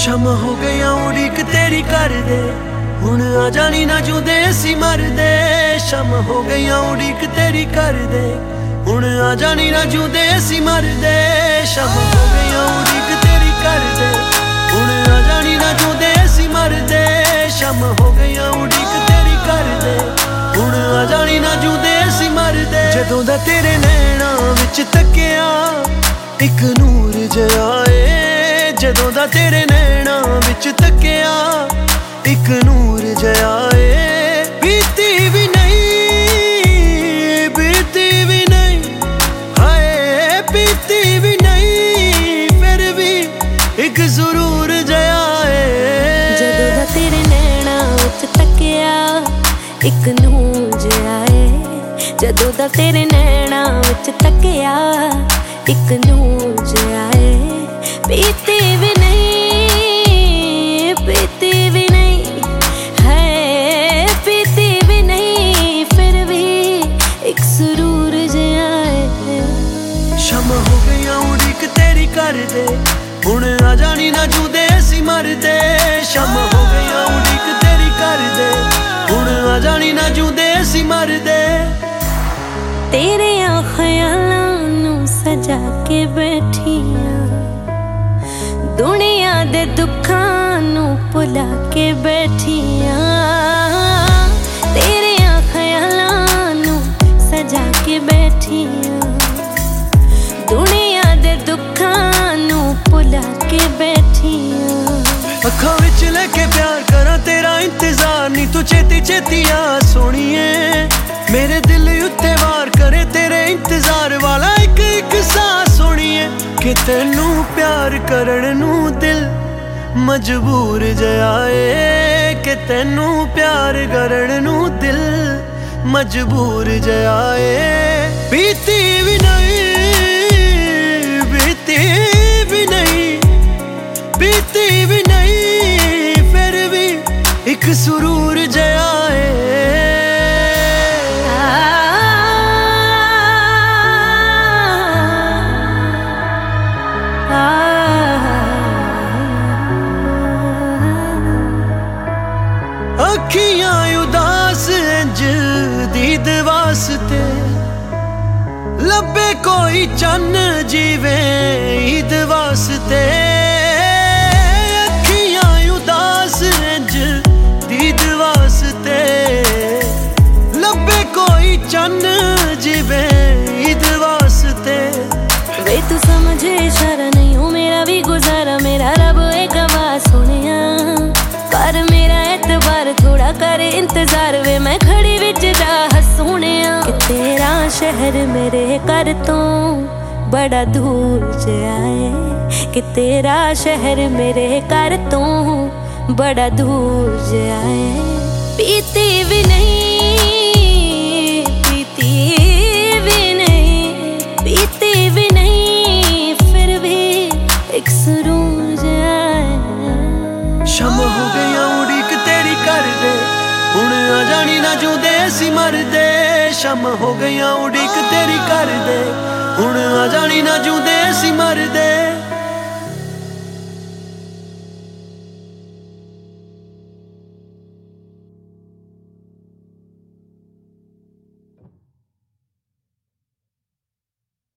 ਸ਼ਮ ਹੋ ਗਈਆਂ ਉਡੀਕ ਤੇਰੀ ਕਰਦੇ, ਹੁਣ ਆ ਜਾਣੀ ਨਾ ਜੂਦੇ ਅਸੀਂ ਮਰਦੇ। ਸ਼ਮ ਹੋ ਗਈਆਂ ਉਡੀਕ ਤੇਰੀ ਕਰਦੇ, ਹੁਣ ਆ ਜਾਣੀ ਨਾ ਜੂਦੇ ਅਸੀਂ ਮਰਦੇ। ਸ਼ਮ ਹੋ ਗਈਆਂ ਉਡੀਕ ਤੇਰੀ ਕਰਦੇ, ਹੁਣ ਆ ਜਾਣੀ ਨਾ ਜੂਦੇ ਅਸੀਂ ਮਰਦੇ। ਸ਼ਮ ਹੋ ਗਈਆਂ ਉਡੀਕ ਤੇਰੀ ਕਰਦੇ, ਹੁਣ ਆ ਜਾਣੀ ਨਾ ਜੂਦੇ ਅਸੀਂ ਮਰਦੇ। ਜਦੋਂ ਦਾ ਤੇਰੇ ਨੈਣਾਂ ਵਿੱਚ ਤੱਕਿਆ ਇੱਕ ਨੂਰ ਜਿਹਾ ਏ, ਜਦੋਂ ਦਾ ਤੇਰੇ ਨੈਣਾਂ ਵਿੱਚ ਤੱਕਿਆ ਇੱਕ ਨੂਰ ਜਿਹਾ ਏ। ਬੀਤੀ ਵੀ ਨਹੀਂ, ਬੀਤੀ ਵੀ ਨਹੀਂ, ਹਾਏ ਬੀਤੀ ਵੀ ਨਹੀਂ, ਫਿਰ ਵੀ ਇੱਕ ਜ਼ਰੂਰ ਜਿਹਾ ਏ। ਜਦੋਂ ਦਾ ਤੇਰੇ ਨੈਣਾਂ ਵਿੱਚ ਤੱਕਿਆ ਇੱਕ ਨੂਰ ਜਿਹਾ ਏ, ਜਦੋਂ ਦਾ ਤੇਰੇ ਨੈਣਾਂ ਵਿੱਚ ਤੱਕਿਆ ਇੱਕ ਨੂਰ ਜਿਹਾ ਏ। ਬੀਤੀ ਵੀ ਨਹੀਂ, ਬੀਤੀ ਵੀ ਨਹੀਂ, ਹੈ ਬੀਤੀ ਵੀ ਨਹੀਂ, ਫਿਰ ਵੀ ਇੱਕ ਸਰੂਰ ਜਿਹਾ ਏ। ਸ਼ਮ ਹੋ ਗਈਆਂ ਉਡੀਕ ਤੇਰੀ ਕਰਦੇ, ਹੁਣ ਆ ਜਾਣੀ ਨਾ ਜੂਦੇ ਅਸੀਂ ਮਰਦੇ। ਸ਼ਮ ਹੋ ਗਈਆਂ ਉਡੀਕ ਤੇਰੀ ਕਰਦੇ, ਹੁਣ ਆ ਜਾਣੀ ਨਾ ਜੂਦੇ ਅਸੀਂ ਮਰਦੇ। ਤੇਰਿਆਂ ਖਿਆਲਾਂ ਨੂੰ ਸਜਾ ਕੇ ਬੈਠੀਆਂ, ਦੁਨੀਆ ਦੇ ਦੁੱਖਾਂ ਨੂੰ ਭੁਲਾ ਕੇ ਬੈਠੀਆਂ। ਤੇਰਿਆਂ ਖਿਆਲਾਂ ਨੂੰ ਸਜਾ ਕੇ ਬੈਠੀਆਂ, ਦੁਨੀਆ ਦੇ ਦੁੱਖਾਂ ਨੂੰ ਭੁਲਾ ਕੇ ਬੈਠੀਆਂ। ਅੱਖਾਂ ਵਿੱਚ ਲੈ ਕੇ ਪਿਆਰ ਕਰਾਂ ਤੇਰਾ ਇੰਤਜ਼ਾਰ, ਨੀ ਤੂੰ ਛੇਤੀ ਛੇਤੀ ਆ ਸੋਹਣੀਏ। ਮੇਰੇ ਦਿਲ ਉੱਤੇ ਵਾਰ ਕਰੇ ਤੇਰੇ ਇੰਤਜ਼ਾਰ ਵਾਲਾ ਇੱਕ ਇੱਕ ਸਾਹ ਸੋਹਣੀਏ। ਕਿ ਤੈਨੂੰ ਪਿਆਰ ਕਰਨ ਨੂੰ ਦਿਲ ਮਜਬੂਰ ਜਿਹਾ ਏ, ਕਿ ਤੈਨੂੰ ਪਿਆਰ ਕਰਨ ਨੂੰ ਦਿਲ ਮਜਬੂਰ ਜਿਹਾ ਏ। ਬੀਤੀ ਵੀ ਨਹੀਂ, ਬੀਤੀ ਵੀ ਨਹੀਂ, ਬੀਤੀ ਵੀ ਨਹੀਂ, ਫਿਰ ਵੀ ਇੱਕ ਸਰੂਰ ਜਿਹਾ ਏ। ਅੱਖੀਆਂ ਉਦਾਸ ਇੰਜ ਦੀਦ ਵਾਸਤੇ, ਲੱਭੇ ਕੋਈ ਚੰਨ ਜੀਵੇ ਈਦ ਵਾਸਤੇ। ਅੱਖੀਆਂ ਉਦਾਸ ਇੰਜ ਦੀਦ ਵਾਸਤੇ, ਲੱਭੇ ਕੋਈ ਚੰਨ ਜੀਵੇ ਈਦ ਵਾਸਤੇ। ਵੇ ਤੂੰ ਸਮਝੇ ਇਸ਼ਾਰਾ ਨਹੀਂ ਹੋ ਮੇਰਾ ਵੀ ਗੁਜ਼ਾਰਾ, ਮੇਰਾ ਰੱਬ ਏ ਗਵਾਹ ਸੋਹਣਿਆ। ਕਰ ਮੇਰਾ ਐਤਬਾਰ ਥੋੜਾ ਕਰ ਇੰਤਜ਼ਾਰ, ਵੇ ਮੈਂ ਖੜੀ ਵਿੱਚ ਰਾਹ ਸੋਹਣਿਆ। ਕਿ ਤੇਰਾ ਸ਼ਹਿਰ ਮੇਰੇ ਘਰ ਤੋਂ ਬੜਾ ਦੂਰ ਜਿਹਾ ਏ, ਕਿ ਤੇਰਾ ਸ਼ਹਿਰ ਮੇਰੇ ਘਰ ਤੋਂ ਬੜਾ ਦੂਰ ਜਿਹਾ ਏ। ਬੀਤੀ ਵੀ ਨਹੀਂ, ਬੀਤੀ ਵੀ ਨਹੀਂ, ਬੀਤੀ ਵੀ ਨਹੀਂ, ਫਿਰ ਵੀ ਇੱਕ ਸਰੂਰ ਜਿਹਾ ਏ। ਸ਼ਮ ਹੋ ਗਈਆਂ ਉਡੀਕ ਤੇਰੀ ਕਰਦੇ, ਹੁਣ ਆ ਜਾਣੀ ਨਾ ਜੂਦੇ ਅਸੀਂ ਮਰਦੇ। ਸ਼ਮ ਹੋ ਗਈਆਂ ਉਡੀਕ ਤੇਰੀ ਕਰਦੇ, ਹੁਣ ਆ ਜਾਣੀ ਨਾ ਜੂਦੇ ਅਸੀਂ ਮਰਦੇ।